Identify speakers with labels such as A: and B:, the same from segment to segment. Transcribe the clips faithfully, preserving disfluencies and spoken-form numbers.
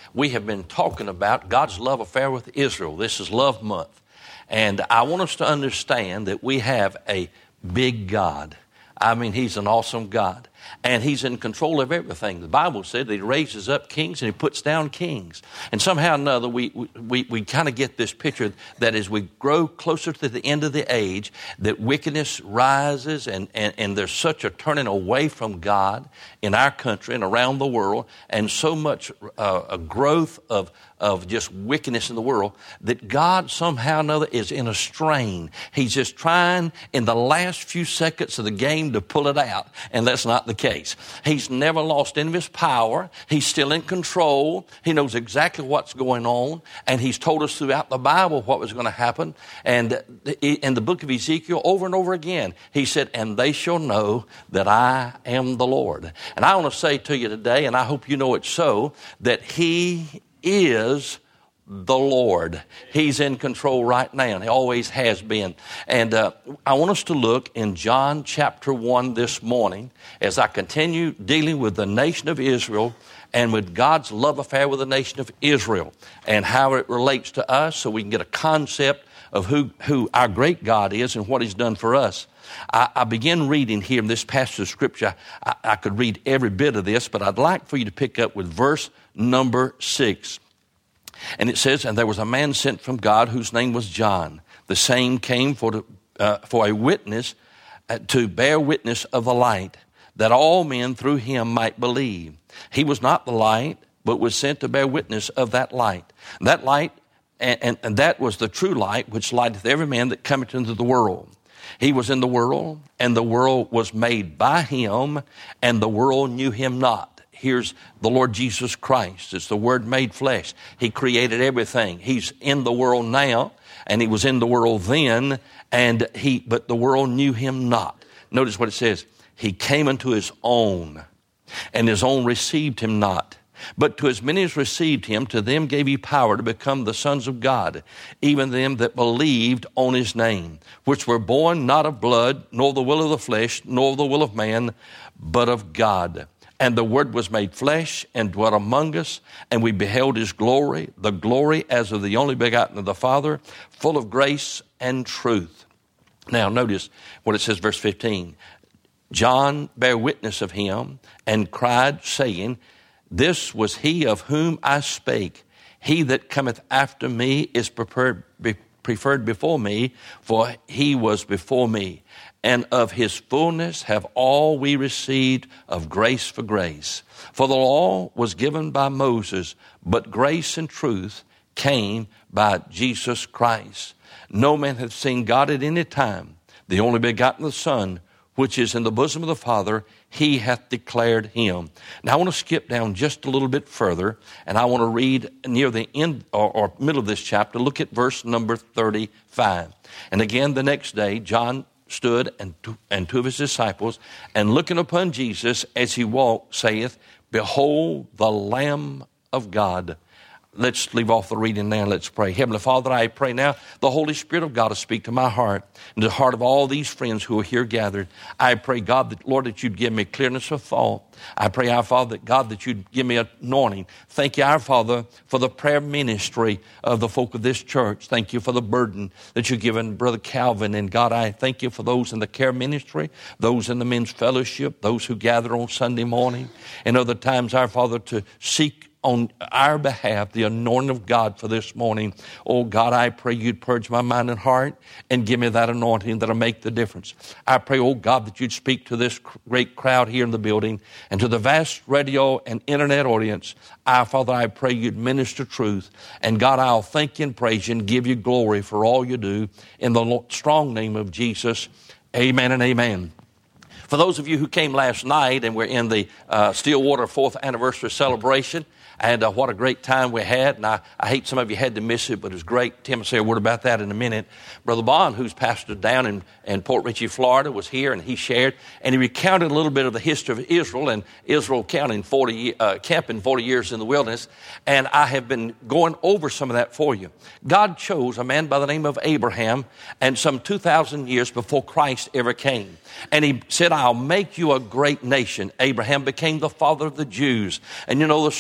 A: we have been talking about God's love affair with Israel. This is Love Month. And I want us to understand that we have a big God. I mean, he's an awesome God. And he's in control of everything. The Bible said that he raises up kings and he puts down kings. And somehow or another, we, we, we kind of get this picture that as we grow closer to the end of the age, that wickedness rises and, and, and there's such a turning away from God in our country and around the world, and so much uh, a growth of of just wickedness in the world, that God somehow or another is in a strain. He's just trying in the last few seconds of the game to pull it out, and that's not the case. He's never lost any of his power. He's still in control. He knows exactly what's going on, and he's told us throughout the Bible what was going to happen. And in the book of Ezekiel, over and over again, he said, and they shall know that I am the Lord. And I want to say to you today, and I hope you know it so, that he is the Lord. He's in control right now, and he always has been. And uh, I want us to look in John chapter one this morning as I continue dealing with the nation of Israel and with God's love affair with the nation of Israel and how it relates to us, so we can get a concept of who, who our great God is and what he's done for us. I, I begin reading here in this passage of Scripture. I, I could read every bit of this, but I'd like for you to pick up with verse number six. And it says, and there was a man sent from God whose name was John. The same came for, to, uh, for a witness, uh, to bear witness of the light, that all men through him might believe. He was not the light, but was sent to bear witness of that light. That light, and, and, and that was the true light, which lighteth every man that cometh into the world. He was in the world, and the world was made by him, and the world knew him not. Here's the Lord Jesus Christ. It's the Word made flesh. He created everything. He's in the world now, and he was in the world then, and he, but the world knew him not. Notice what it says. He came unto his own, and his own received him not. But to as many as received him, to them gave he power to become the sons of God, even them that believed on his name, which were born not of blood, nor the will of the flesh, nor the will of man, but of God. And the Word was made flesh and dwelt among us, and we beheld his glory, the glory as of the only begotten of the Father, full of grace and truth. Now notice what it says, verse fifteen. John bare witness of him and cried, saying, this was he of whom I spake. He that cometh after me is prepared, be, preferred before me, for he was before me. And of his fullness have all we received of grace for grace. For the law was given by Moses, but grace and truth came by Jesus Christ. No man hath seen God at any time. The only begotten of the Son, which is in the bosom of the Father, he hath declared him. Now I want to skip down just a little bit further, and I want to read near the end or, or middle of this chapter. Look at verse number thirty-five. And again the next day, John stood and two, and two of his disciples, and looking upon Jesus as he walked, saith, behold the Lamb of God. Let's leave off the reading now. Let's pray. Heavenly Father, I pray now the Holy Spirit of God to speak to my heart and to the heart of all these friends who are here gathered. I pray, God, that, Lord, that you'd give me clearness of thought. I pray, our Father, that, God, that you'd give me anointing. Thank you, our Father, for the prayer ministry of the folk of this church. Thank you for the burden that you've given Brother Calvin. And, God, I thank you for those in the care ministry, those in the men's fellowship, those who gather on Sunday morning, and other times, our Father, to seek on our behalf the anointing of God for this morning. Oh God, I pray you'd purge my mind and heart and give me that anointing that'll make the difference. I pray, oh God, that you'd speak to this great crowd here in the building and to the vast radio and internet audience. I, Father, I pray you'd minister truth. And God, I'll thank you and praise you and give you glory for all you do. In the strong name of Jesus, amen and amen. For those of you who came last night and we're in the uh, Stillwater fourth anniversary celebration, and uh, what a great time we had. And I, I hate some of you had to miss it, but it was great. Tim will say a word about that in a minute. Brother Bond, who's pastored down in, in Port Richey, Florida, was here, and he shared. And he recounted a little bit of the history of Israel and Israel counting forty, uh, camping forty years in the wilderness. And I have been going over some of that for you. God chose a man by the name of Abraham, and some two thousand years before Christ ever came. And he said, I'll make you a great nation. Abraham became the father of the Jews. And you know the story.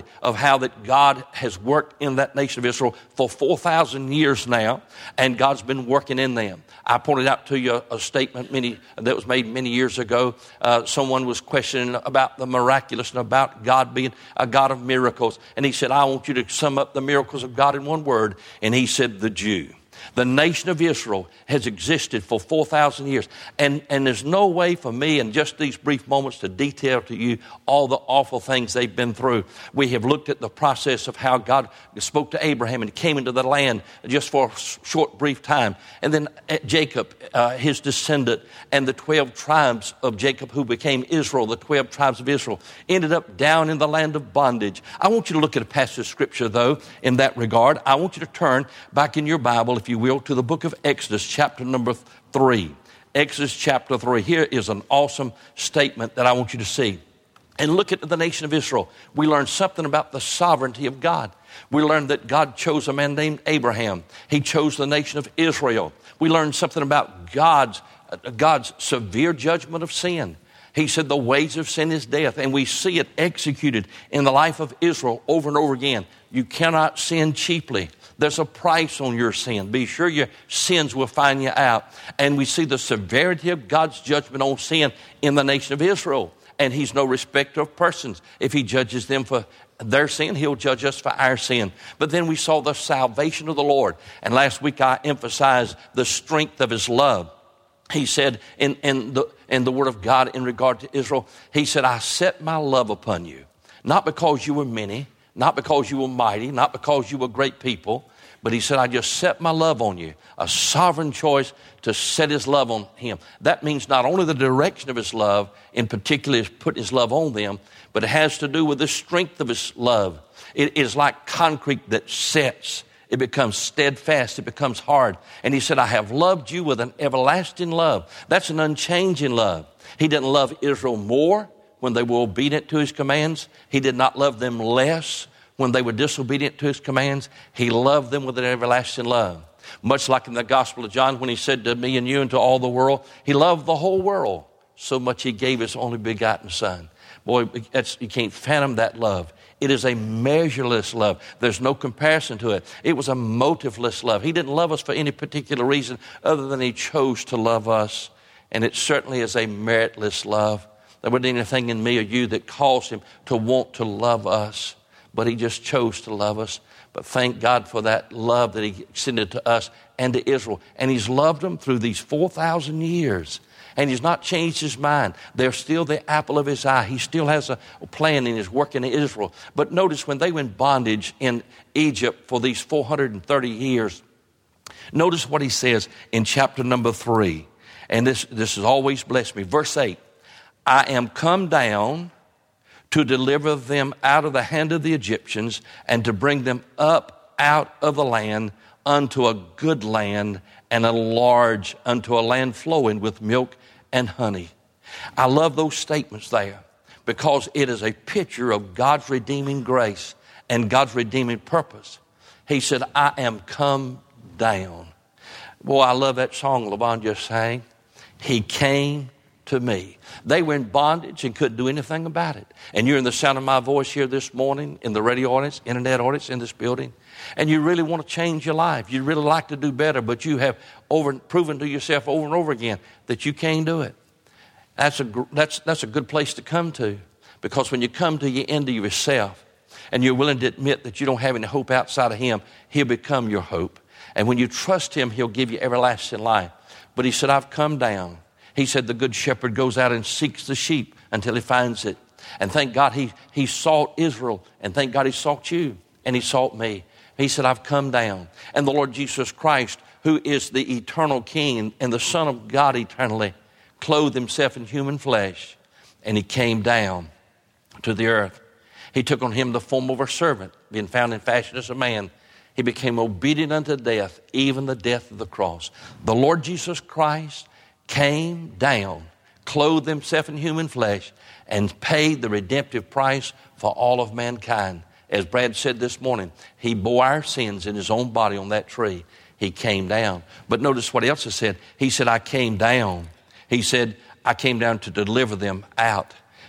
A: story of how that God has worked in that nation of Israel for four thousand years now, and God's been working in them. I pointed out to you a, a statement many that was made many years ago. Uh, someone was questioning about the miraculous and about God being a God of miracles. And he said, I want you to sum up the miracles of God in one word. And he said, the Jew. The nation of Israel has existed for four thousand years. And, and there's no way for me in just these brief moments to detail to you all the awful things they've been through. We have looked at the process of how God spoke to Abraham and came into the land just for a short, brief time. And then Jacob, uh, his descendant, and the twelve tribes of Jacob who became Israel, the twelve tribes of Israel, ended up down in the land of bondage. I want you to look at a passage of Scripture, though, in that regard. I want you to turn back in your Bible, if you will, to the book of Exodus, chapter number three. Exodus chapter three. Here is an awesome statement that I want you to see. And look at the nation of Israel. We learn something about the sovereignty of God. We learned that God chose a man named Abraham. He chose the nation of Israel. We learned something about God's, God's severe judgment of sin. He said the wage of sin is death, and we see it executed in the life of Israel over and over again. You cannot sin cheaply. There's a price on your sin. Be sure your sins will find you out. And we see the severity of God's judgment on sin in the nation of Israel. And he's no respecter of persons. If he judges them for their sin, he'll judge us for our sin. But then we saw the salvation of the Lord. And last week I emphasized the strength of his love. He said in, in, the, in the word of God in regard to Israel, he said, I set my love upon you, not because you were many, not because you were mighty, not because you were great people, but he said, I just set my love on you, a sovereign choice to set his love on him. That means not only the direction of his love, in particular is putting his love on them, but it has to do with the strength of his love. It is like concrete that sets. It becomes steadfast. It becomes hard. And he said, I have loved you with an everlasting love. That's an unchanging love. He didn't love Israel more when they were obedient to his commands. He did not love them less when they were disobedient to his commands. He loved them with an everlasting love. Much like in the Gospel of John when he said to me and you and to all the world, he loved the whole world so much he gave his only begotten son. Boy, that's, you can't fathom that love. It is a measureless love. There's no comparison to it. It was a motiveless love. He didn't love us for any particular reason other than he chose to love us. And it certainly is a meritless love. There wasn't anything in me or you that caused him to want to love us. But he just chose to love us. But thank God for that love that he extended to us and to Israel. And he's loved them through these four thousand years. And he's not changed his mind. They're still the apple of his eye. He still has a plan in his work in Israel. But notice when they were in bondage in Egypt for these four hundred thirty years, notice what he says in chapter number three. And this, this has always blessed me. Verse eight, I am come down to deliver them out of the hand of the Egyptians and to bring them up out of the land unto a good land and a large, unto a land flowing with milk and honey. I love those statements there because it is a picture of God's redeeming grace and God's redeeming purpose. He said, I am come down. Boy, I love that song LaVon just sang. He came to me. They were in bondage and couldn't do anything about it. And you're in the sound of my voice here this morning, in the radio audience, internet audience, in this building, and you really want to change your life. You really like to do better, but you have over, proven to yourself over and over again that you can't do it. That's a, that's, that's a good place to come to, because when you come to the end of yourself and you're willing to admit that you don't have any hope outside of him, he'll become your hope. And when you trust him, he'll give you everlasting life. But he said, I've come down. He said the good shepherd goes out and seeks the sheep until he finds it. And thank God he, he sought Israel. And thank God he sought you. And he sought me. He said, I've come down. And the Lord Jesus Christ, who is the eternal King and the Son of God eternally, clothed himself in human flesh. And he came down to the earth. He took on him the form of a servant, being found in fashion as a man. He became obedient unto death, even the death of the cross. The Lord Jesus Christ came down, clothed himself in human flesh, and paid the redemptive price for all of mankind. As Brad said this morning, he bore our sins in his own body on that tree. He came down. But notice what else he said. He said, I came down. He said, I came down to deliver them out.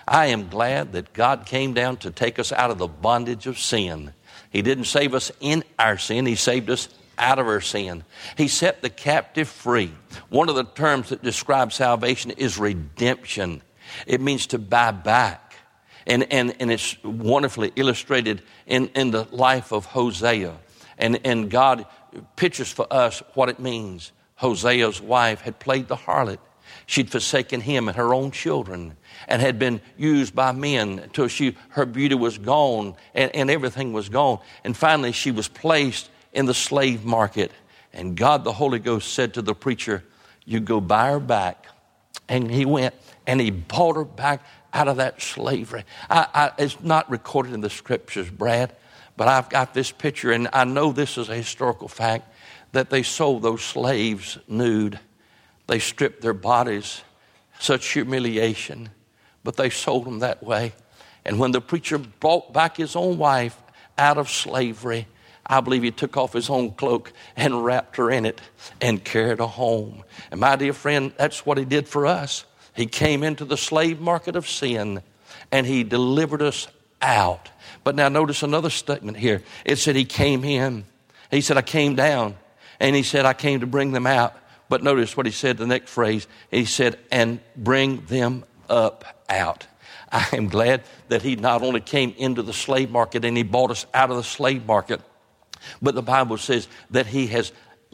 A: I am glad that God came down to take us out of the bondage of sin. He didn't save us in our sin. He saved us out of our sin. He set the captive free. One of the terms that describes salvation is redemption. It means to buy back. And, and, and it's wonderfully illustrated in, in the life of Hosea. And, and God pictures for us what it means. Hosea's wife had played the harlot. She'd forsaken him and her own children and had been used by men until she, her beauty was gone and, and everything was gone. And finally she was placed in the slave market. And God, the Holy Ghost, said to the preacher, you go buy her back. And he went and he bought her back out of that slavery. I, I, it's not recorded in the scriptures, Brad, but I've got this picture, and I know this is a historical fact, that they sold those slaves nude. They stripped their bodies, such humiliation, but they sold them that way. And when the preacher brought back his own wife out of slavery, I believe he took off his own cloak and wrapped her in it and carried her home. And my dear friend, that's what he did for us. He came into the slave market of sin and he delivered us out. But now notice another statement here. It said he came in. He said, I came down. And he said, I came to bring them out. But notice what he said, the next phrase. He said, and bring them up out. I am glad that he not only came into the slave market and he bought us out of the slave market, but the Bible says that he has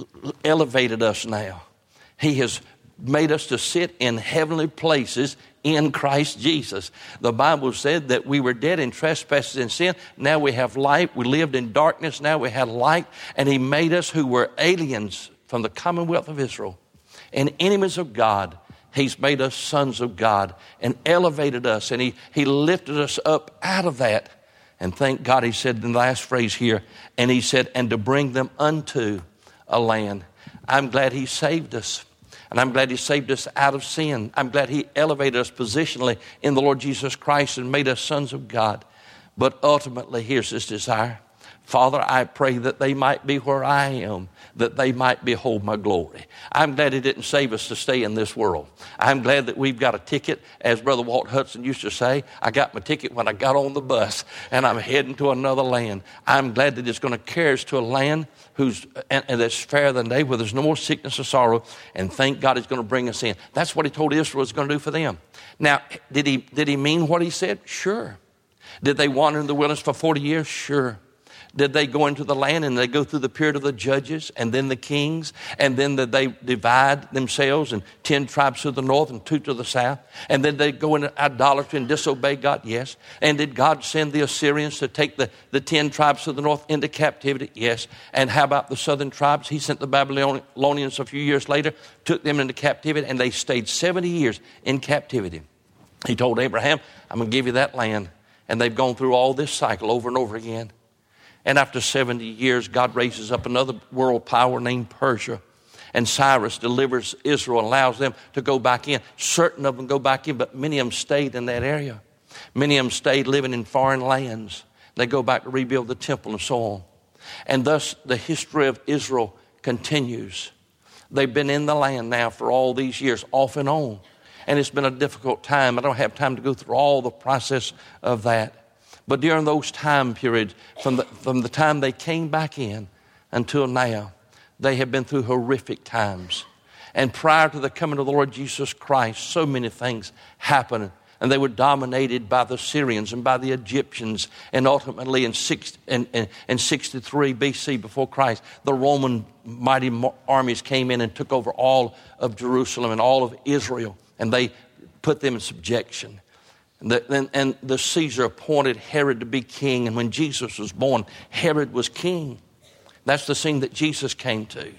A: elevated us now. He has made us to sit in heavenly places in Christ Jesus. The Bible said that we were dead in trespasses and sin. Now we have light. We lived in darkness. Now we have light. And he made us who were aliens from the commonwealth of Israel and enemies of God. He's made us sons of God and elevated us. And he, he lifted us up out of that. And thank God, he said in the last phrase here, and he said, and to bring them unto a land. I'm glad he saved us. And I'm glad he saved us out of sin. I'm glad he elevated us positionally in the Lord Jesus Christ and made us sons of God. But ultimately, here's his desire. Father, I pray that they might be where I am, that they might behold my glory. I'm glad he didn't save us to stay in this world. I'm glad that we've got a ticket, as Brother Walt Hudson used to say, I got my ticket when I got on the bus, and I'm heading to another land. I'm glad that it's going to carry us to a land who's and, and that's fairer than day, where there's no more sickness or sorrow, and thank God he's going to bring us in. That's what he told Israel was going to do for them. Now, did he, did he mean what he said? Sure. Did they wander in the wilderness for forty years? Sure. Did they go into the land and they go through the period of the judges and then the kings, and then did they divide themselves and ten tribes to the north and two to the south? And then they go into idolatry and disobey God? Yes. And did God send the Assyrians to take the, the ten tribes to the north into captivity? Yes. And how about the southern tribes? He sent the Babylonians a few years later, took them into captivity, and they stayed seventy years in captivity. He told Abraham, I'm going to give you that land. And they've gone through all this cycle over and over again. And after seventy years, God raises up another world power named Persia. And Cyrus delivers Israel and allows them to go back in. Certain of them go back in, but many of them stayed in that area. Many of them stayed living in foreign lands. They go back to rebuild the temple and so on. And thus the history of Israel continues. They've been in the land now for all these years, off and on. And it's been a difficult time. I don't have time to go through all the process of that. But during those time periods, from the, from the time they came back in until now, they have been through horrific times. And prior to the coming of the Lord Jesus Christ, so many things happened. And they were dominated by the Syrians and by the Egyptians. And ultimately in, six, in, in, in sixty-three B C before Christ, the Roman mighty armies came in and took over all of Jerusalem and all of Israel. And they put them in subjection. And the, and, and the Caesar appointed Herod to be king. And when Jesus was born, Herod was king. That's the scene that Jesus came to.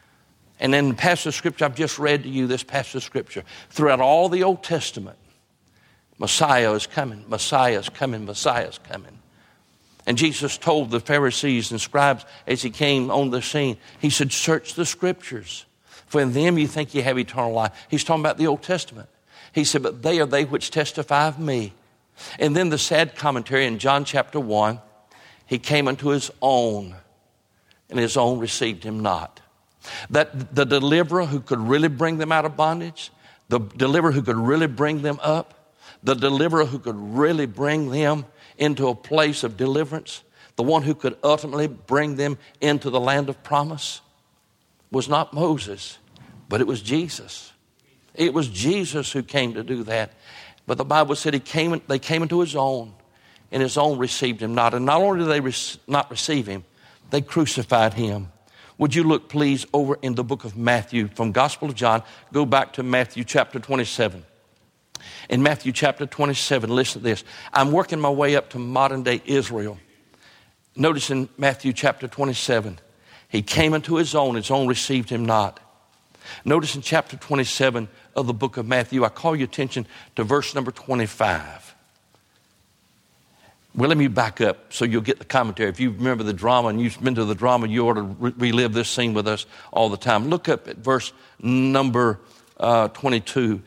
A: And in the passage of Scripture, I've just read to you this passage of Scripture. Throughout all the Old Testament, Messiah is coming, Messiah is coming, Messiah is coming. And Jesus told the Pharisees and scribes as he came on the scene, he said, search the Scriptures, for in them you think you have eternal life. He's talking about the Old Testament. He said, but they are they which testify of me. And then the sad commentary in John chapter one, he came unto his own, and his own received him not. That the deliverer who could really bring them out of bondage, the deliverer who could really bring them up, the deliverer who could really bring them into a place of deliverance, the one who could ultimately bring them into the land of promise, was not Moses, but it was Jesus. It was Jesus who came to do that. But the Bible said he came, they came into his own, and his own received him not. And not only did they re- not receive him, they crucified him. Would you look, please, over in the book of Matthew, from Gospel of John, go back to Matthew chapter twenty-seven. In Matthew chapter twenty-seven, listen to this. I'm working my way up to modern day Israel. Notice in Matthew chapter twenty-seven, he came into his own, his own received him not. Notice in chapter twenty-seven of the book of Matthew, I call your attention to verse number twenty-five. Well, let me back up so you'll get the commentary. If you remember the drama and you've been to the drama, you ought to re- relive this scene with us all the time. Look up at verse number uh, twenty-two.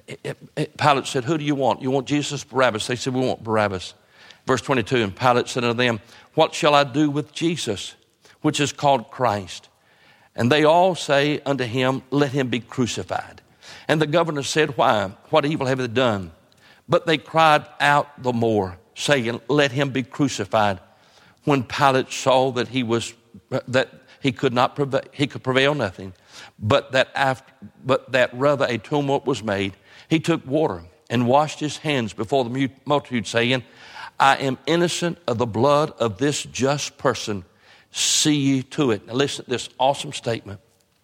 A: Pilate said, who do you want? You want Jesus, Barabbas? They said, we want Barabbas. Verse twenty-two, and Pilate said unto them, what shall I do with Jesus, which is called Christ? And they all say unto him, let him be crucified. And the governor said, why? What evil have they done? But they cried out the more, saying, let him be crucified. When Pilate saw that he was that he could not prevail, he could prevail nothing, but that after, but that rather a tumult was made, he took water and washed his hands before the multitude, saying, I am innocent of the blood of this just person. See ye to it. Now listen to this awesome statement.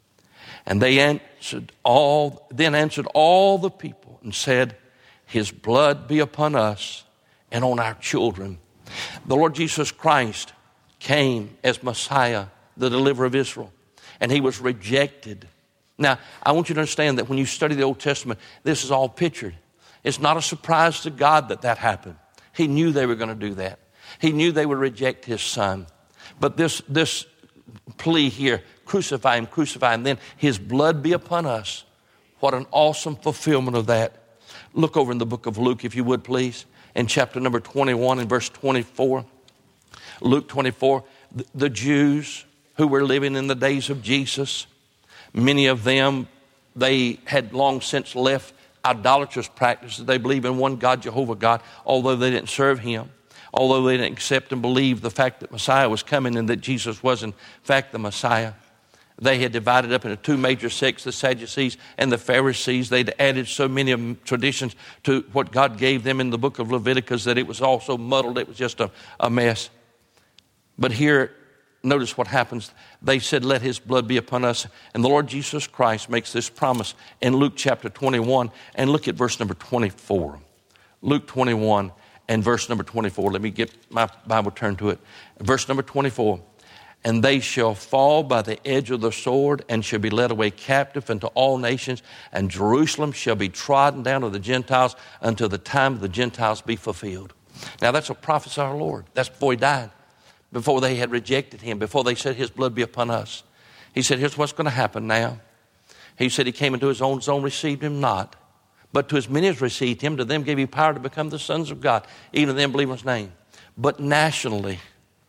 A: And they answered all, then answered all the people and said, his blood be upon us and on our children. The Lord Jesus Christ came as Messiah, the deliverer of Israel, and he was rejected. Now, I want you to understand that when you study the Old Testament, this is all pictured. It's not a surprise to God that that happened. He knew they were going to do that. He knew they would reject his son. But this, this plea here, crucify him, crucify him, then his blood be upon us. What an awesome fulfillment of that. Look over in the book of Luke, if you would, please, in chapter number twenty-one and verse twenty-four. Luke twenty-four, the, the Jews who were living in the days of Jesus, many of them, they had long since left idolatrous practices. They believe in one God, Jehovah God, although they didn't serve him, although they didn't accept and believe the fact that Messiah was coming and that Jesus was in fact the Messiah. They had divided up into two major sects, the Sadducees and the Pharisees. They'd added so many traditions to what God gave them in the book of Leviticus that it was all so muddled, it was just a, a mess. But here, notice what happens. They said, let his blood be upon us. And the Lord Jesus Christ makes this promise in Luke chapter twenty-one. And look at verse number twenty-four. Luke twenty-one and verse number twenty-four. Let me get my Bible turned to it. Verse number twenty-four. And they shall fall by the edge of the sword and shall be led away captive into all nations. And Jerusalem shall be trodden down of the Gentiles until the time of the Gentiles be fulfilled. Now that's a prophecy of our Lord. That's before he died. Before they had rejected him, before they said his blood be upon us. He said, here's what's going to happen now. He said he came into his own, his own received him not. But to as many as received him, to them gave he power to become the sons of God, even to them believe in his name. But nationally,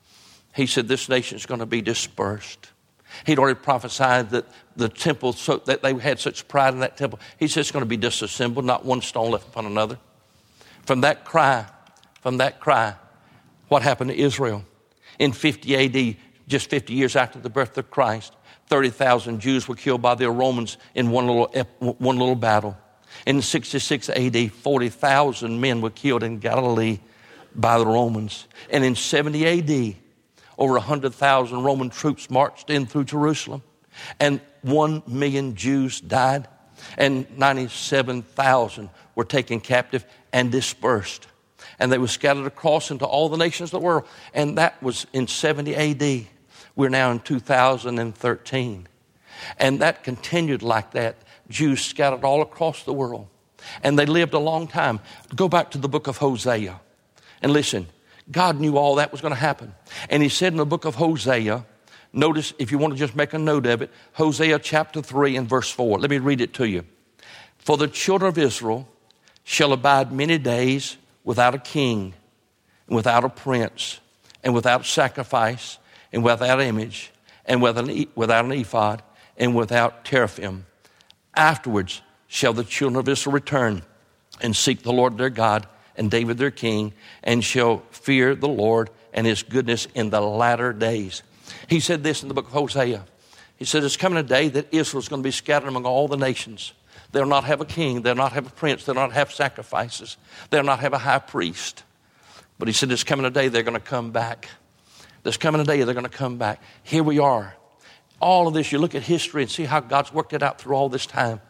A: he said this nation is going to be dispersed. He'd already prophesied that the temple, so that they had such pride in that temple. He said it's going to be disassembled, not one stone left upon another. From that cry, from that cry, what happened to Israel? In fifty A D, just fifty years after the birth of Christ, thirty thousand Jews were killed by the Romans in one little, one little battle. In sixty-six A D, forty thousand men were killed in Galilee by the Romans. And in seventy A D, over one hundred thousand Roman troops marched in through Jerusalem. And one million Jews died. And ninety-seven thousand were taken captive and dispersed. And they were scattered across into all the nations of the world. And that was in seventy A D. We're now in two thousand thirteen. And that continued like that. Jews scattered all across the world. And they lived a long time. Go back to the book of Hosea. And listen, God knew all that was going to happen. And he said in the book of Hosea, notice if you want to just make a note of it, Hosea chapter three and verse four. Let me read it to you. For the children of Israel shall abide many days without a king, and without a prince, and without sacrifice, and without image, and without an, without an ephod, and without teraphim. Afterwards shall the children of Israel return, and seek the Lord their God and David their king, and shall fear the Lord and his goodness in the latter days. He said this in the book of Hosea. He said, it's coming a day that Israel is going to be scattered among all the nations. They'll not have a king. They'll not have a prince. They'll not have sacrifices. They'll not have a high priest. But he said, there's coming a day they're going to come back. There's coming a day they're going to come back. Here we are. All of this, you look at history and see how God's worked it out through all this time.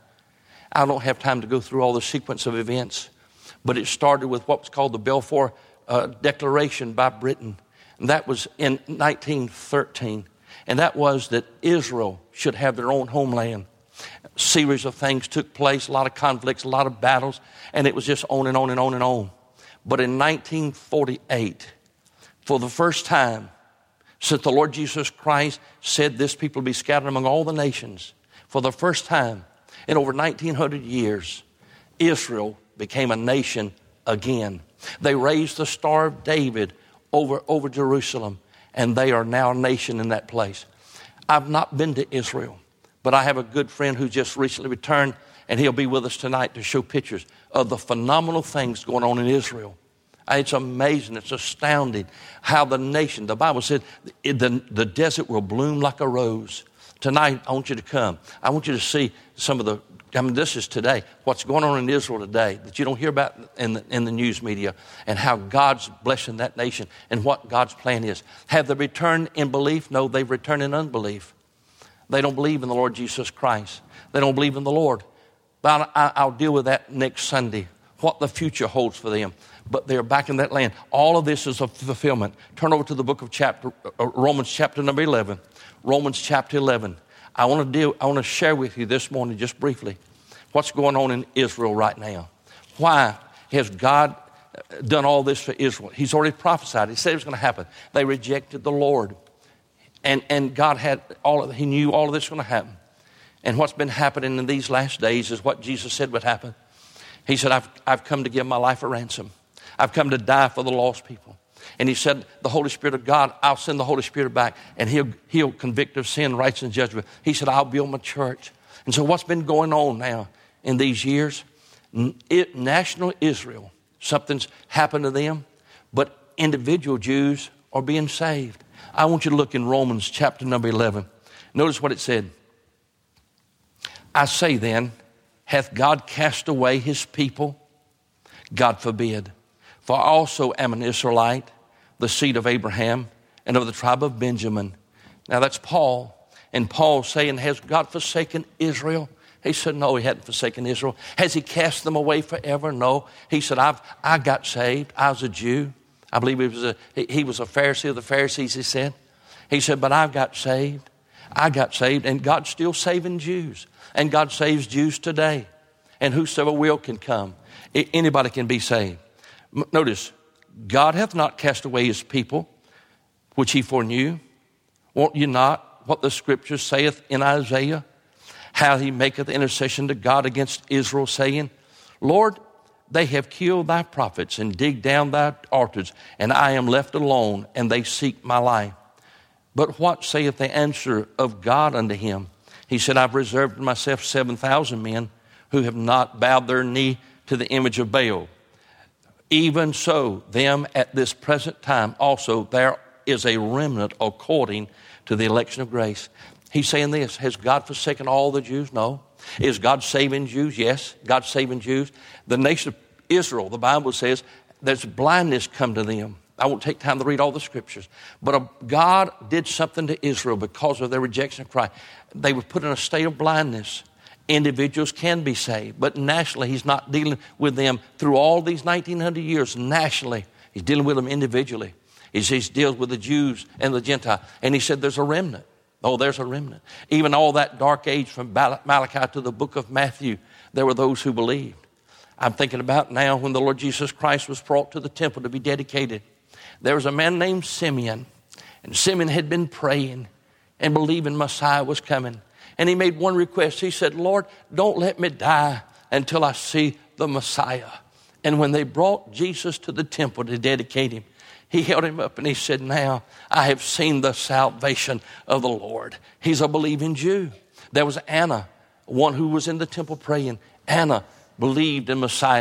A: I don't have time to go through all the sequence of events. But it started with what was called the Balfour uh, Declaration by Britain. And that was in nineteen thirteen. And that was that Israel should have their own homeland. A series of things took place, a lot of conflicts, a lot of battles, and it was just on and on and on and on. But in nineteen forty-eight, for the first time since the Lord Jesus Christ said this people will be scattered among all the nations, for the first time in over nineteen hundred years, Israel became a nation again. They raised the Star of David over, over Jerusalem, and they are now a nation in that place. I've not been to Israel, but I have a good friend who just recently returned, and he'll be with us tonight to show pictures of the phenomenal things going on in Israel. It's amazing. It's astounding how the nation, the Bible said, the, the desert will bloom like a rose. Tonight, I want you to come. I want you to see some of the, I mean, this is today, what's going on in Israel today that you don't hear about in the, in the news media, and how God's blessing that nation and what God's plan is. Have they returned in belief? No, they've returned in unbelief. They don't believe in the Lord Jesus Christ. They don't believe in the Lord. But I, I'll deal with that next Sunday, what the future holds for them. But they're back in that land. All of this is a fulfillment. Turn over to the book of chapter, uh, Romans chapter number eleven. Romans chapter eleven. I want to deal, I want to share with you this morning just briefly what's going on in Israel right now. Why has God done all this for Israel? He's already prophesied. He said it was going to happen. They rejected the Lord. And, and God had all of, he knew all of this was going to happen. And what's been happening in these last days is what Jesus said would happen. He said, I've, I've come to give my life a ransom. I've come to die for the lost people. And he said, the Holy Spirit of God, I'll send the Holy Spirit back, and he'll, he'll convict of sin, righteousness, and judgment. He said, I'll build my church. And so what's been going on now in these years? It, national Israel, something's happened to them, but individual Jews are being saved. I want you to look in Romans chapter number eleven. Notice what it said. I say then, hath God cast away his people? God forbid. For I also am an Israelite, the seed of Abraham, and of the tribe of Benjamin. Now that's Paul. And Paul saying, has God forsaken Israel? He said, no, he hadn't forsaken Israel. Has he cast them away forever? No. He said, I've, I got saved. I was a Jew. I believe he was a, he, he was a Pharisee of the Pharisees, he said. He said, but I've got saved. I got saved, and God's still saving Jews. And God saves Jews today. And whosoever will can come. I, anybody can be saved. Notice, God hath not cast away his people, which he foreknew. Won't you not what the scripture saith in Isaiah? How he maketh intercession to God against Israel, saying, Lord, they have killed thy prophets and digged down thy altars, and I am left alone, and they seek my life. But what saith the answer of God unto him? He said, I've reserved for myself seven thousand men who have not bowed their knee to the image of Baal. Even so, them at this present time also there is a remnant according to the election of grace. He's saying this, has God forsaken all the Jews? No. Is God saving Jews? Yes, God's saving Jews. The nation of Israel, the Bible says, there's blindness come to them. I won't take time to read all the scriptures. But God did something to Israel because of their rejection of Christ. They were put in a state of blindness. Individuals can be saved, but nationally, he's not dealing with them through all these nineteen hundred years. Nationally, he's dealing with them individually. He's, he's deals with the Jews and the Gentiles. And he said there's a remnant. Oh, there's a remnant. Even all that dark age from Malachi to the book of Matthew, there were those who believed. I'm thinking about now when the Lord Jesus Christ was brought to the temple to be dedicated. There was a man named Simeon, and Simeon had been praying and believing Messiah was coming. And he made one request. He said, Lord, don't let me die until I see the Messiah. And when they brought Jesus to the temple to dedicate him, he held him up and he said, now I have seen the salvation of the Lord. He's a believing Jew. There was Anna, one who was in the temple praying. Anna believed in Messiah.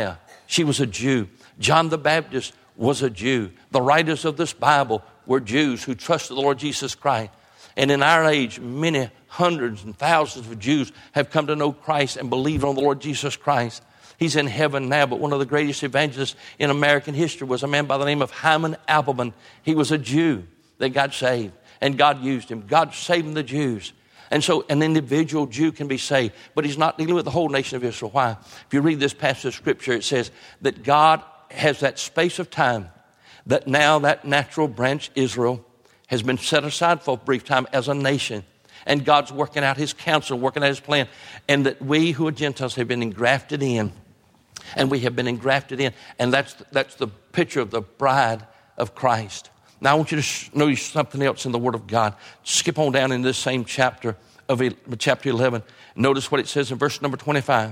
A: She was a Jew. John the Baptist was a Jew. The writers of this Bible were Jews who trusted the Lord Jesus Christ. And in our age, many hundreds and thousands of Jews have come to know Christ and believe on the Lord Jesus Christ. He's in heaven now, but one of the greatest evangelists in American history was a man by the name of Hyman Appleman. He was a Jew that got saved, and God used him. God saved the Jews. And so an individual Jew can be saved, but he's not dealing with the whole nation of Israel. Why? If you read this passage of Scripture, it says that God has that space of time that now that natural branch, Israel, has been set aside for a brief time as a nation. And God's working out his counsel, working out his plan. And that we who are Gentiles have been engrafted in. And we have been engrafted in. And that's, that's the picture of the bride of Christ. Now I want you to notice something else in the Word of God. Skip on down in this same chapter of chapter eleven. Notice what it says in verse number twenty-five.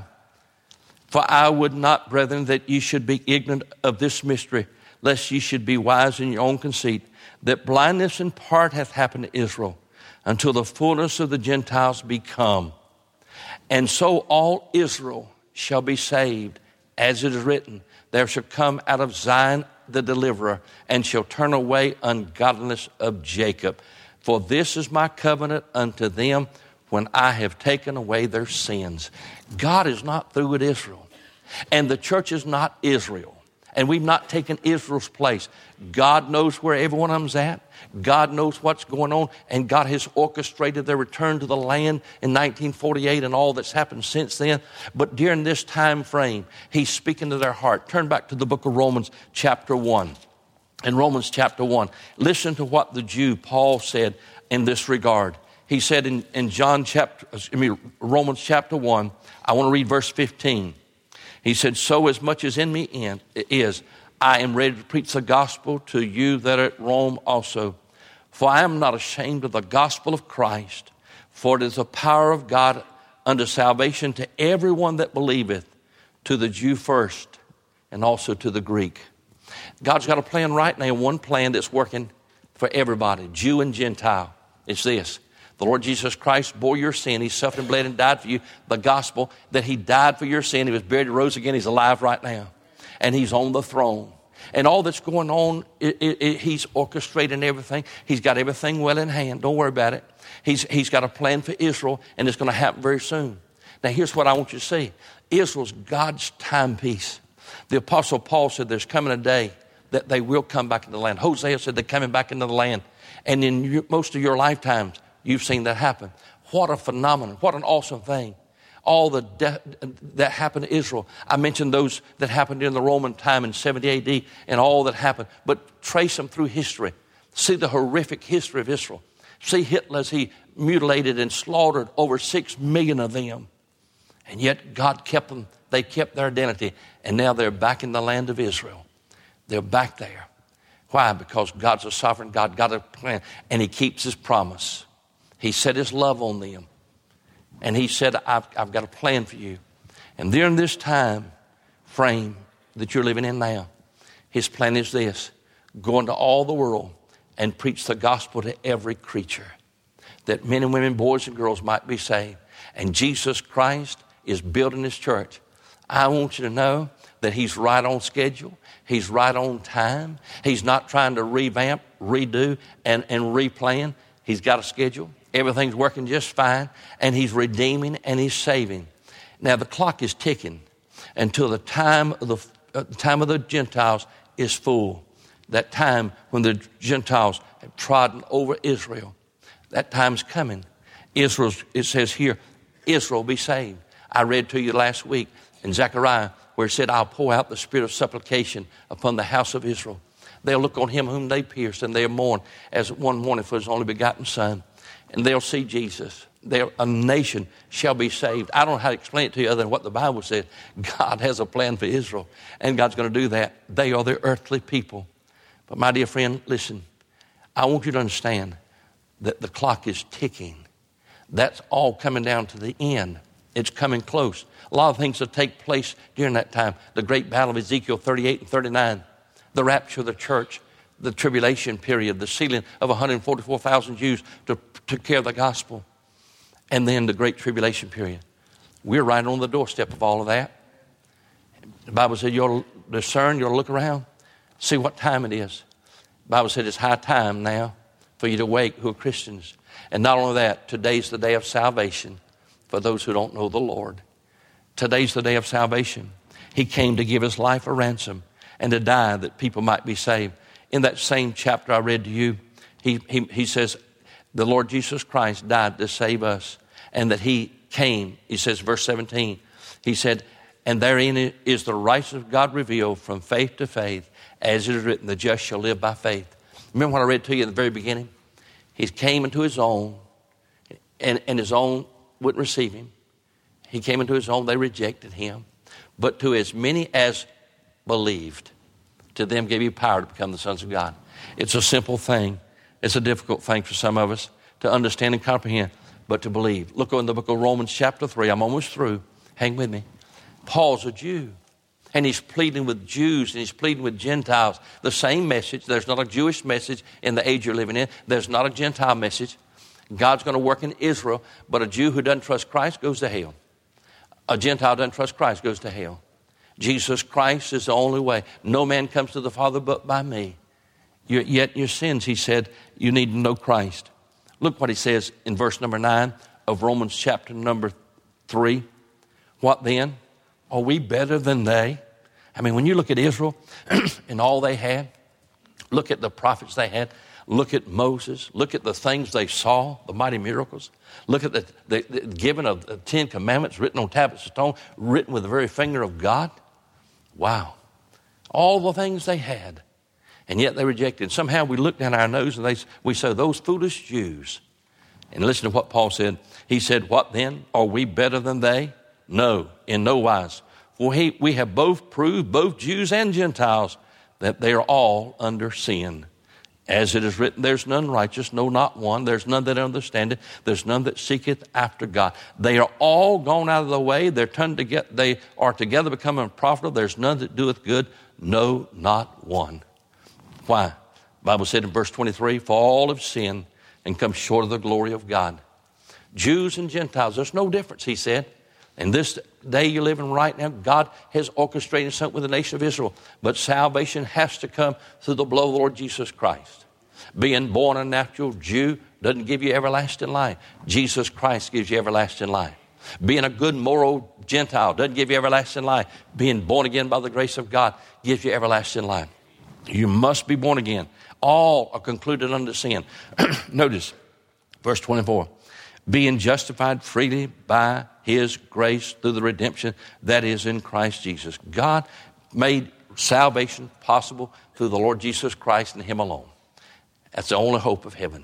A: For I would not, brethren, that ye should be ignorant of this mystery, lest ye should be wise in your own conceit, that blindness in part hath happened to Israel, until the fullness of the Gentiles be come. And so all Israel shall be saved, as it is written, there shall come out of Zion the deliverer, and shall turn away ungodliness of Jacob. For this is my covenant unto them, when I have taken away their sins. God is not through with Israel. And the church is not Israel. And we've not taken Israel's place. God knows where every one of them's at. God knows what's going on. And God has orchestrated their return to the land in nineteen forty-eight and all that's happened since then. But during this time frame, he's speaking to their heart. Turn back to the book of Romans chapter one. In Romans chapter one, listen to what the Jew Paul said in this regard. He said in, in John chapter, I mean, Romans chapter one, I want to read verse fifteen. He said, so as much as in me in, is, I am ready to preach the gospel to you that are at Rome also. For I am not ashamed of the gospel of Christ, for it is the power of God unto salvation to everyone that believeth, to the Jew first, and also to the Greek. God's got a plan right now, one plan that's working for everybody, Jew and Gentile. It's this. The Lord Jesus Christ bore your sin. He suffered and bled and died for you. The gospel that he died for your sin. He was buried and rose again. He's alive right now. And he's on the throne. And all that's going on, it, it, it, he's orchestrating everything. He's got everything well in hand. Don't worry about it. He's, he's got a plan for Israel, and it's going to happen very soon. Now, here's what I want you to see. Israel's God's timepiece. The Apostle Paul said there's coming a day that they will come back into the land. Hosea said they're coming back into the land. And in your, most of your lifetimes, you've seen that happen. What a phenomenon. What an awesome thing. All the de- that happened to Israel. I mentioned those that happened in the Roman time in seventy A D and all that happened. But trace them through history. See the horrific history of Israel. See Hitler as he mutilated and slaughtered over six million of them. And yet God kept them. They kept their identity. And now they're back in the land of Israel. They're back there. Why? Because God's a sovereign God. God has a plan. And he keeps his promise. He set his love on them. And he said, I've, I've got a plan for you. And during this time frame that you're living in now, his plan is this. Go into all the world and preach the gospel to every creature. That men and women, boys and girls might be saved. And Jesus Christ is building his church. I want you to know that he's right on schedule. He's right on time. He's not trying to revamp, redo, and, and replan. He's got a schedule. Everything's working just fine. And he's redeeming and he's saving. Now the clock is ticking until the time of the, uh, the time of the Gentiles is full. That time when the Gentiles have trodden over Israel. That time's coming. Israel, it says here, Israel be saved. I read to you last week in Zechariah where it said, I'll pour out the spirit of supplication upon the house of Israel. They'll look on him whom they pierced, and they'll mourn as one mourning for his only begotten son. And they'll see Jesus. They'll, a nation shall be saved. I don't know how to explain it to you other than what the Bible said. God has a plan for Israel, and God's going to do that. They are the earthly people. But my dear friend, listen, I want you to understand that the clock is ticking. That's all coming down to the end. It's coming close. A lot of things will take place during that time. The great battle of Ezekiel thirty-eight and thirty-nine. The rapture of the church. The tribulation period. The sealing of one hundred forty-four thousand Jews to take care of the gospel. And then the great tribulation period. We're right on the doorstep of all of that. The Bible said you'll discern, you'll look around, see what time it is. The Bible said it's high time now for you to wake who are Christians. And not only that, today's the day of salvation for those who don't know the Lord. Today's the day of salvation. He came to give his life a ransom and to die that people might be saved. In that same chapter I read to you, he, he, he says, the Lord Jesus Christ died to save us, and that he came, he says, verse seventeen, he said, and therein is the righteousness of God revealed from faith to faith, as it is written, the just shall live by faith. Remember what I read to you at the very beginning? He came into his own, and, and his own wouldn't receive him. He came into his own, they rejected him. But to as many as believed, to them gave he power to become the sons of God. It's a simple thing. It's a difficult thing for some of us to understand and comprehend, but to believe. Look in the book of Romans chapter three. I'm almost through. Hang with me. Paul's a Jew, and he's pleading with Jews, and he's pleading with Gentiles. The same message. There's not a Jewish message in the age you're living in. There's not a Gentile message. God's going to work in Israel, but a Jew who doesn't trust Christ goes to hell. A Gentile doesn't trust Christ goes to hell. Jesus Christ is the only way. No man comes to the Father but by me. You're, yet in your sins, he said, you need to know Christ. Look what he says in verse number nine of Romans chapter number three. What then? Are we better than they? I mean, when you look at Israel and all they had, look at the prophets they had, look at Moses, look at the things they saw, the mighty miracles. Look at the, the, the giving of the Ten Commandments written on tablets of stone, written with the very finger of God. Wow. All the things they had. And yet they rejected. Somehow we look down our nose and they, we say, those foolish Jews. And listen to what Paul said. He said, what then? Are we better than they? No, in no wise. For he, we have both proved, both Jews and Gentiles, that they are all under sin. As it is written, there's none righteous, no, not one. There's none that understandeth. There's none that seeketh after God. They are all gone out of the way. They're turned to get, they are together becoming unprofitable. There's none that doeth good, no, not one. Why? The Bible said in verse twenty-three, for all have sinned and come short of the glory of God. Jews and Gentiles, there's no difference, he said. In this day you're living right now, God has orchestrated something with the nation of Israel. But salvation has to come through the blood of the Lord Jesus Christ. Being born a natural Jew doesn't give you everlasting life. Jesus Christ gives you everlasting life. Being a good moral Gentile doesn't give you everlasting life. Being born again by the grace of God gives you everlasting life. You must be born again. All are concluded unto sin. Notice verse twenty-four. Being justified freely by his grace through the redemption that is in Christ Jesus. God made salvation possible through the Lord Jesus Christ and him alone. That's the only hope of heaven.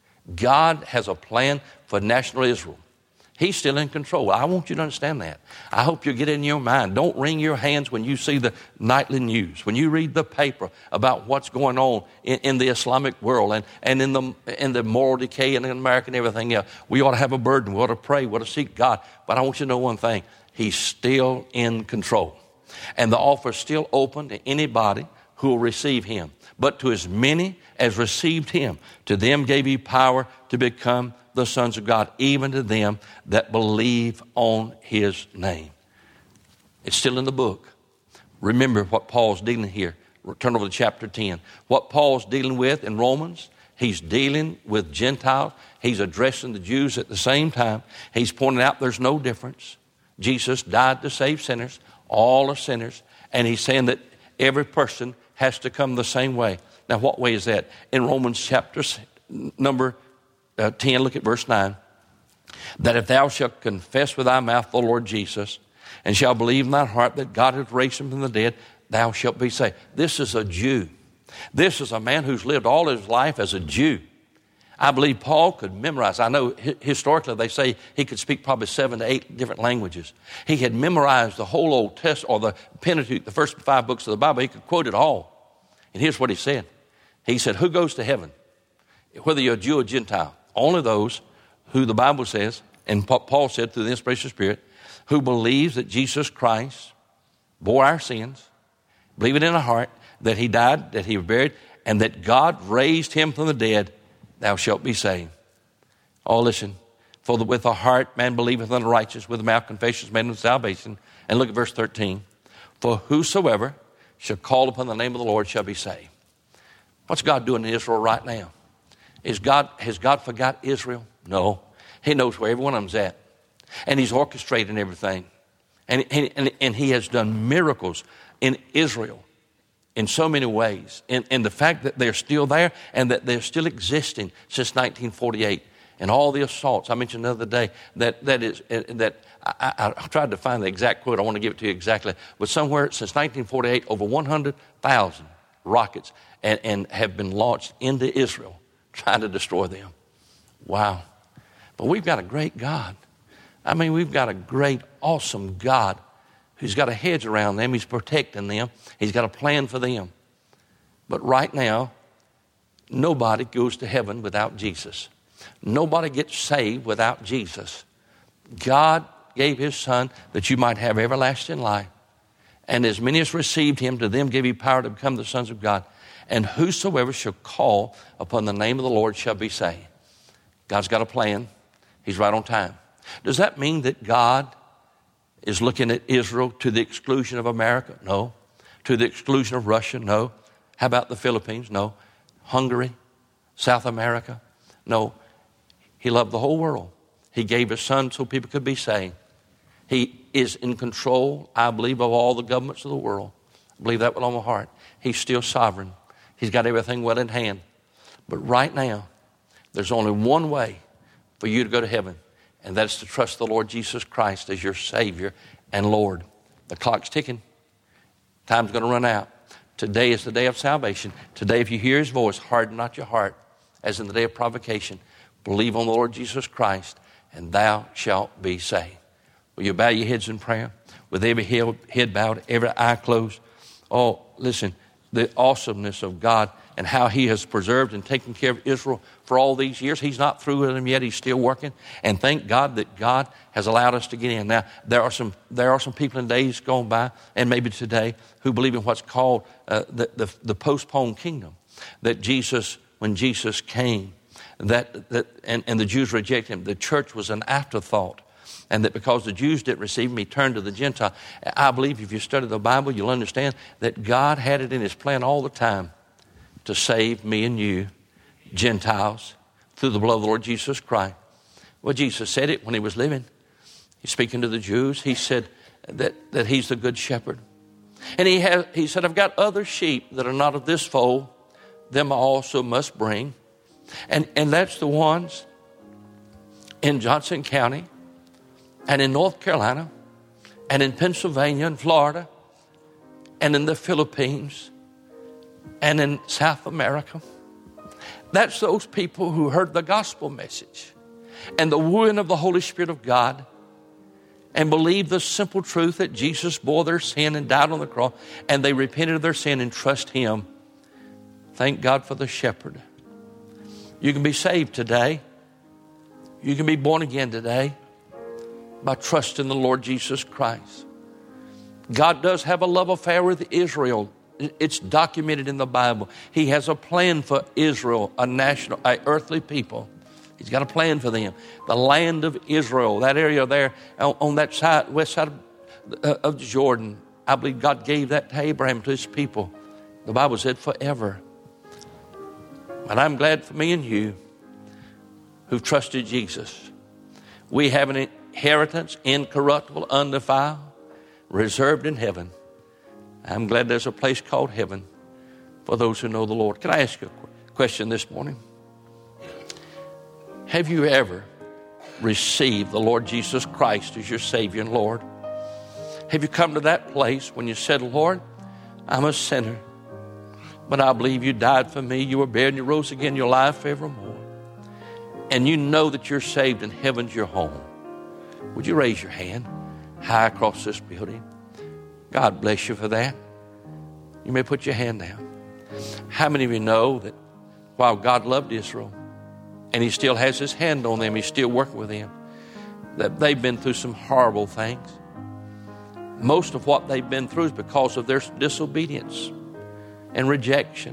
A: God has a plan for national Israel. He's still in control. I want you to understand that. I hope you get it in your mind. Don't wring your hands when you see the nightly news, when you read the paper about what's going on in, in the Islamic world and, and in the in the moral decay in America and everything else. We ought to have a burden. We ought to pray. We ought to seek God. But I want you to know one thing. He's still in control. And the offer is still open to anybody who will receive him. But to as many as received him, to them gave he power to become the sons of God, even to them that believe on his name. It's still in the book. Remember what Paul's dealing here. Turn over to chapter ten. What Paul's dealing with in Romans, he's dealing with Gentiles. He's addressing the Jews at the same time. He's pointing out there's no difference. Jesus died to save sinners. All are sinners. And he's saying that every person has to come the same way. Now, what way is that? In Romans chapter number Uh, ten, look at verse nine. That if thou shalt confess with thy mouth the Lord Jesus, and shalt believe in thy heart that God hath raised him from the dead, thou shalt be saved. This is a Jew. This is a man who's lived all his life as a Jew. I believe Paul could memorize. I know historically they say he could speak probably seven to eight different languages. He had memorized the whole Old Testament, or the Pentateuch, the first five books of the Bible. He could quote it all. And here's what he said. He said, who goes to heaven? Whether you're a Jew or Gentile. Only those who the Bible says, and Paul said through the inspiration of the Spirit, who believes that Jesus Christ bore our sins, believe it in our heart, that he died, that he was buried, and that God raised him from the dead, thou shalt be saved. Oh, listen. For the, with the heart man believeth unto righteousness, with the mouth confession is made unto salvation. And look at verse thirteen. For whosoever shall call upon the name of the Lord shall be saved. What's God doing in Israel right now? Is God, has God forgot Israel? No. He knows where every one of them's at. And he's orchestrating everything. And, and, and he has done miracles in Israel in so many ways. And, and the fact that they're still there and that they're still existing since nineteen forty-eight. And all the assaults. I mentioned the other day that, that is, that I, I, I tried to find the exact quote. I want to give it to you exactly. But somewhere since nineteen forty-eight, over one hundred thousand rockets and, and have been launched into Israel trying to destroy them. Wow. But we've got a great God. I mean, we've got a great, awesome God who's got a hedge around them. He's protecting them. He's got a plan for them. But right now, nobody goes to heaven without Jesus. Nobody gets saved without Jesus. God gave his son that you might have everlasting life. And as many as received him, to them gave he power to become the sons of God. And whosoever shall call upon the name of the Lord shall be saved. God's got a plan. He's right on time. Does that mean that God is looking at Israel to the exclusion of America? No. To the exclusion of Russia? No. How about the Philippines? No. Hungary? South America? No. He loved the whole world. He gave his son so people could be saved. He is in control, I believe, of all the governments of the world. I believe that with all my heart. He's still sovereign. He's got everything well in hand. But right now, there's only one way for you to go to heaven, and that's to trust the Lord Jesus Christ as your Savior and Lord. The clock's ticking. Time's going to run out. Today is the day of salvation. Today, if you hear his voice, harden not your heart, as in the day of provocation. Believe on the Lord Jesus Christ, and thou shalt be saved. Will you bow your heads in prayer? With every head bowed, every eye closed. Oh, listen, the awesomeness of God and how he has preserved and taken care of Israel for all these years. He's not through with them yet. He's still working. And thank God that God has allowed us to get in. Now, there are some there are some people in days gone by, and maybe today, who believe in what's called uh, the, the, the postponed kingdom. That Jesus, when Jesus came, that, that and, and the Jews rejected him, the church was an afterthought. And that because the Jews didn't receive him, he turned to the Gentile. I believe if you study the Bible, you'll understand that God had it in his plan all the time to save me and you, Gentiles, through the blood of the Lord Jesus Christ. Well, Jesus said it when he was living. He's speaking to the Jews. He said that, that he's the good shepherd. And he, has, he said, I've got other sheep that are not of this fold. Them I also must bring. And, and that's the ones in Johnson County, and in North Carolina, and in Pennsylvania and Florida, and in the Philippines, and in South America. That's those people who heard the gospel message and the wooing of the Holy Spirit of God and believed the simple truth that Jesus bore their sin and died on the cross, and they repented of their sin and trust him. Thank God for the shepherd. You can be saved today. You can be born again today by trusting the Lord Jesus Christ. God does have a love affair with Israel. It's documented in the Bible. He has a plan for Israel, a national, a earthly people. He's got a plan for them. The land of Israel, that area there on that side, west side of, of Jordan, I believe God gave that to Abraham, to his people. The Bible said forever. And I'm glad for me and you who've trusted Jesus. We have an inheritance, incorruptible, undefiled, reserved in heaven. I'm glad there's a place called heaven for those who know the Lord. Can I ask you a question this morning? Have you ever received the Lord Jesus Christ as your Savior and Lord? Have you come to that place when you said, Lord, I'm a sinner, but I believe you died for me, you were buried, and you rose again, you're alive forevermore. And you know that you're saved and heaven's your home. Would you raise your hand high across this building? God bless you for that. You may put your hand down. How many of you know that while God loved Israel and he still has his hand on them, he's still working with them, that they've been through some horrible things? Most of what they've been through is because of their disobedience and rejection.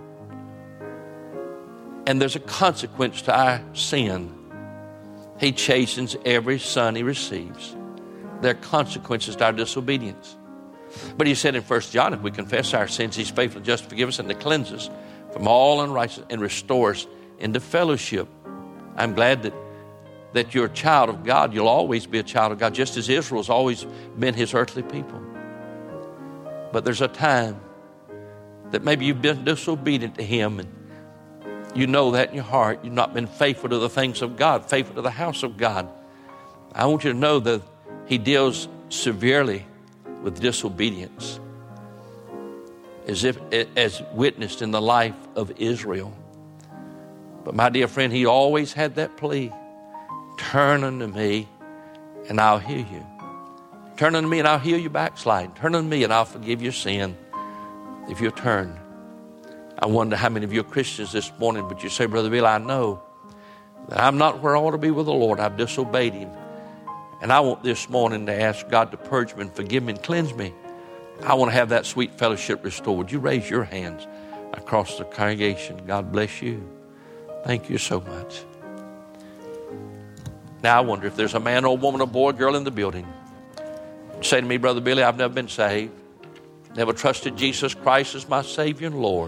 A: And there's a consequence to our sin. He chastens every son he receives. There are consequences to our disobedience. But he said in First John, if we confess our sins, he's faithful and just to forgive us and to cleanse us from all unrighteousness and restore us into fellowship. I'm glad that, that you're a child of God. You'll always be a child of God, just as Israel's always been his earthly people. But there's a time that maybe you've been disobedient to him, and you know that in your heart. You've not been faithful to the things of God, faithful to the house of God. I want you to know that he deals severely with disobedience, as if as witnessed in the life of Israel. But my dear friend, he always had that plea: turn unto me and I'll heal you. Turn unto me and I'll heal you backslide. Turn unto me and I'll forgive your sin if you turn. I wonder how many of you are Christians this morning, but you say, Brother Bill, I know that I'm not where I ought to be with the Lord. I've disobeyed him. And I want this morning to ask God to purge me and forgive me and cleanse me. I want to have that sweet fellowship restored. Would you raise your hands across the congregation? God bless you. Thank you so much. Now I wonder if there's a man or woman, a boy, girl in the building. Say to me, Brother Billy, I've never been saved. Never trusted Jesus Christ as my Savior and Lord.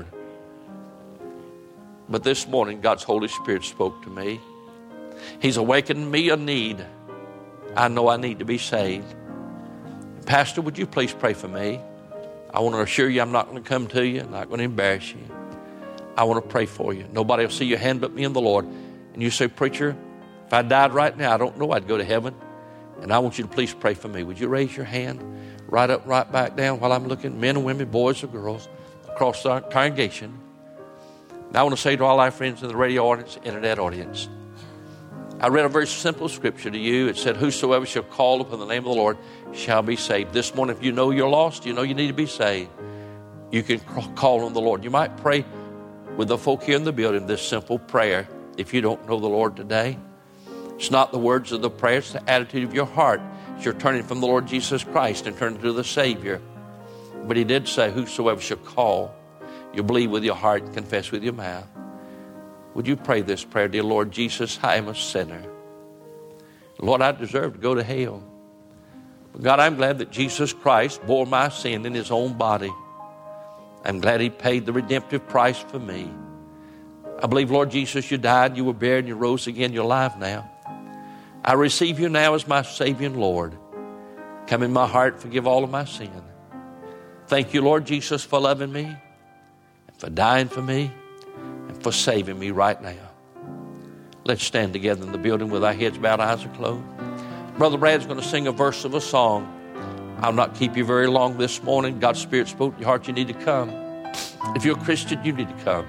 A: But this morning, God's Holy Spirit spoke to me. He's awakened me a need. I know I need to be saved. Pastor, would you please pray for me? I want to assure you I'm not going to come to you. I'm not going to embarrass you. I want to pray for you. Nobody will see your hand but me and the Lord. And you say, preacher, if I died right now, I don't know I'd go to heaven. And I want you to please pray for me. Would you raise your hand right up, right back down while I'm looking, men and women, boys or girls, across the congregation. Now I want to say to all our friends in the radio audience, internet audience, I read a very simple scripture to you. It said, whosoever shall call upon the name of the Lord shall be saved. This morning, if you know you're lost, you know you need to be saved, you can call on the Lord. You might pray with the folk here in the building this simple prayer if you don't know the Lord today. It's not the words of the prayer, it's the attitude of your heart. It's you're turning from the Lord Jesus Christ and turning to the Savior. But he did say, whosoever shall call, you believe with your heart and confess with your mouth. Would you pray this prayer? Dear Lord Jesus, I am a sinner. Lord, I deserve to go to hell. But God, I'm glad that Jesus Christ bore my sin in his own body. I'm glad he paid the redemptive price for me. I believe, Lord Jesus, you died, you were buried, and you rose again. You're alive now. I receive you now as my Savior and Lord. Come in my heart, forgive all of my sin. Thank you, Lord Jesus, for loving me, and for dying for me, and for saving me right now. Let's stand together in the building with our heads bowed, eyes are closed. Brother Brad's going to sing a verse of a song. I'll not keep you very long this morning. God's Spirit spoke to your heart. You need to come. If you're a Christian, you need to come.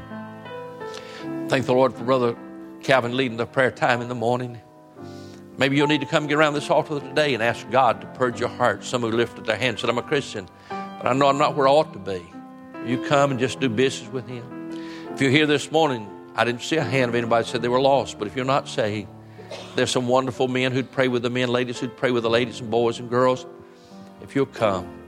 A: Thank the Lord for Brother Calvin leading the prayer time in the morning. Maybe you'll need to come get around this altar today and ask God to purge your heart. Some who lifted their hand said, I'm a Christian, but I know I'm not where I ought to be. You come and just do business with him. If you're here this morning, I didn't see a hand of anybody that said they were lost, but if you're not saved, there's some wonderful men who'd pray with the men, ladies who'd pray with the ladies and boys and girls. If you'll come,